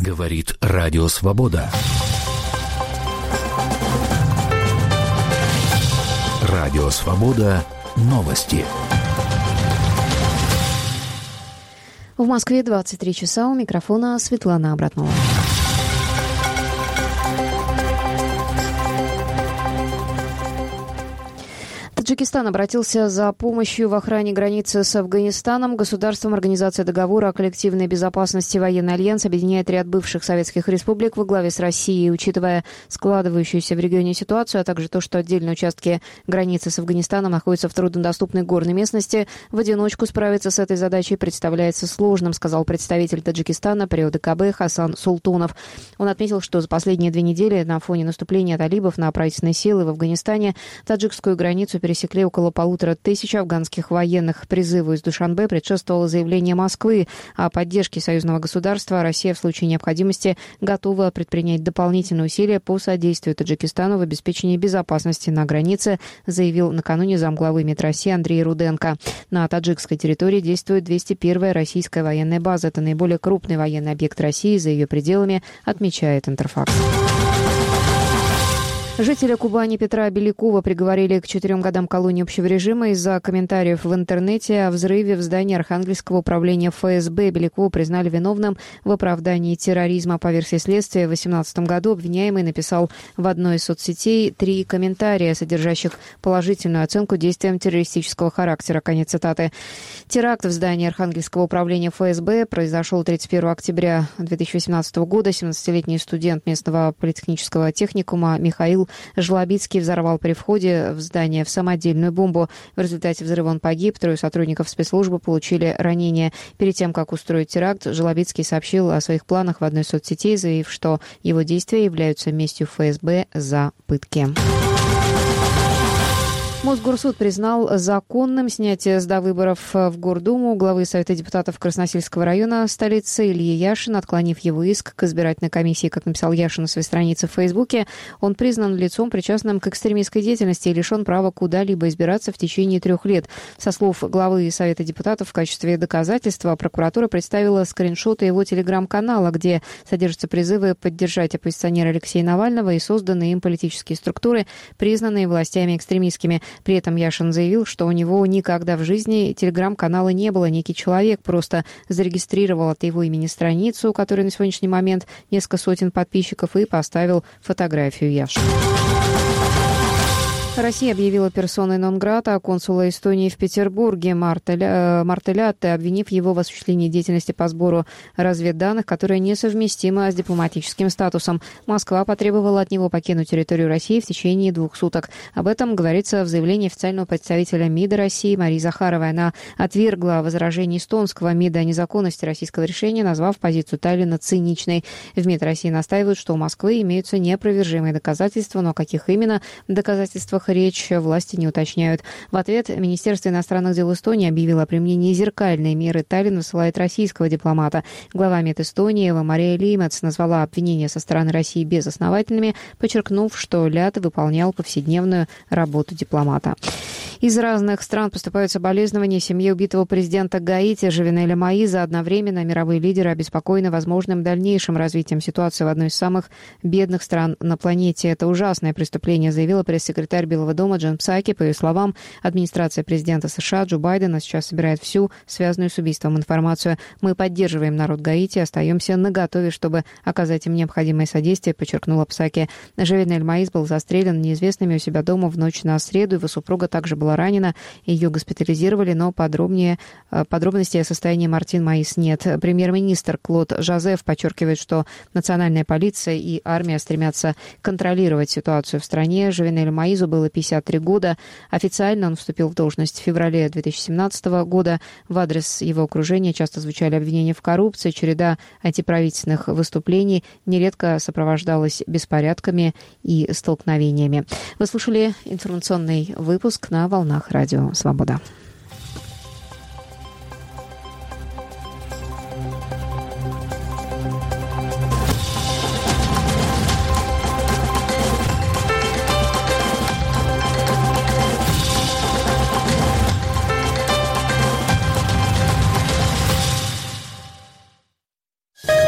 Говорит Радио Свобода. Радио Свобода. Новости. В Москве 23 часа. У микрофона Светлана Абратнова. Таджикистан обратился за помощью в охране границы с Афганистаном. Государством Организация договора о коллективной безопасности военный альянс объединяет ряд бывших советских республик во главе с Россией. Учитывая складывающуюся в регионе ситуацию, а также то, что отдельные участки границы с Афганистаном находятся в труднодоступной горной местности, в одиночку справиться с этой задачей представляется сложным, сказал представитель Таджикистана при ОДКБ Хасан Султонов. Он отметил, что за последние 2 недели на фоне наступления талибов на правительственные силы в Афганистане таджикскую границу пересекли около 1500 афганских военных. Призыву из Душанбе предшествовало заявление Москвы о поддержке союзного государства. Россия в случае необходимости готова предпринять дополнительные усилия по содействию Таджикистану в обеспечении безопасности на границе, заявил накануне замглавы МИД России Андрей Руденко. На таджикской территории действует 201-я российская военная база. Это наиболее крупный военный объект России за ее пределами, отмечает Интерфакс. Жителя Кубани Петра Белякова приговорили к 4 годам колонии общего режима из-за комментариев в интернете о взрыве в здании Архангельского управления ФСБ. Белякова признали виновным в оправдании терроризма. По версии следствия, в 2018 году обвиняемый написал в одной из соцсетей 3 комментария, содержащих положительную оценку действиям террористического характера. Конец цитаты. Теракт в здании Архангельского управления ФСБ произошел 31 октября 2018 года. 17-летний студент местного политехнического техникума Михаил Жлобицкий взорвал при входе в здание в самодельную бомбу. В результате взрыва он погиб. 3 сотрудников спецслужбы получили ранения. Перед тем, как устроить теракт, Жлобицкий сообщил о своих планах в одной из соцсетей, заявив, что его действия являются местью ФСБ за пытки. Мосгорсуд признал законным снятие с довыборов в Гордуму главы Совета депутатов Красносельского района столицы Ильи Яшина, отклонив его иск к избирательной комиссии. Как написал Яшин на своей странице в Фейсбуке, он признан лицом, причастным к экстремистской деятельности и лишен права куда-либо избираться в течение 3 лет. Со слов главы Совета депутатов в качестве доказательства прокуратура представила скриншоты его телеграм-канала, где содержатся призывы поддержать оппозиционера Алексея Навального и созданные им политические структуры, признанные властями экстремистскими. При этом Яшин заявил, что у него никогда в жизни телеграм-канала не было. Некий человек просто зарегистрировал от его имени страницу, у которой на сегодняшний момент несколько сотен подписчиков, и поставил фотографию Яшина. Россия объявила персоной нон-грата консула Эстонии в Петербурге Мартелятте, обвинив его в осуществлении деятельности по сбору разведданных, которая несовместима с дипломатическим статусом. Москва потребовала от него покинуть территорию России в течение 2 суток. Об этом говорится в заявлении официального представителя МИДа России Марии Захаровой. Она отвергла возражение эстонского МИДа о незаконности российского решения, назвав позицию Таллина циничной. В МИД России настаивают, что у Москвы имеются неопровержимые доказательства, но о каких именно доказательствах речь власти не уточняют. В ответ Министерство иностранных дел Эстонии объявило о применении зеркальной меры. Таллин высылает российского дипломата. Глава МИД Эстонии Мария Леймец назвала обвинения со стороны России безосновательными, подчеркнув, что Ляд выполнял повседневную работу дипломата. Из разных стран поступают соболезнования семье убитого президента Гаити Жовенеля Моиза. Одновременно мировые лидеры обеспокоены возможным дальнейшим развитием ситуации в одной из самых бедных стран на планете. Это ужасное преступление, заявила пресс-секретарь Белого дома Джен Псаки. По ее словам, администрация президента США Джо Байдена сейчас собирает всю связанную с убийством информацию. Мы поддерживаем народ Гаити, остаемся наготове, чтобы оказать им необходимое содействие, подчеркнула Псаки. Жовенель Моиз был застрелен неизвестными у себя дома в ночь на среду. Его супруга также была ранена. Ее госпитализировали, но подробностей о состоянии Мартин Моиз нет. Премьер-министр Клод Жозеф подчеркивает, что национальная полиция и армия стремятся контролировать ситуацию в стране. Жовенелю Моизу было 53 года. Официально он вступил в должность в феврале 2017 года. В адрес его окружения часто звучали обвинения в коррупции. Череда антиправительственных выступлений нередко сопровождалась беспорядками и столкновениями. Вы слушали информационный выпуск на волнах Радио Свобода.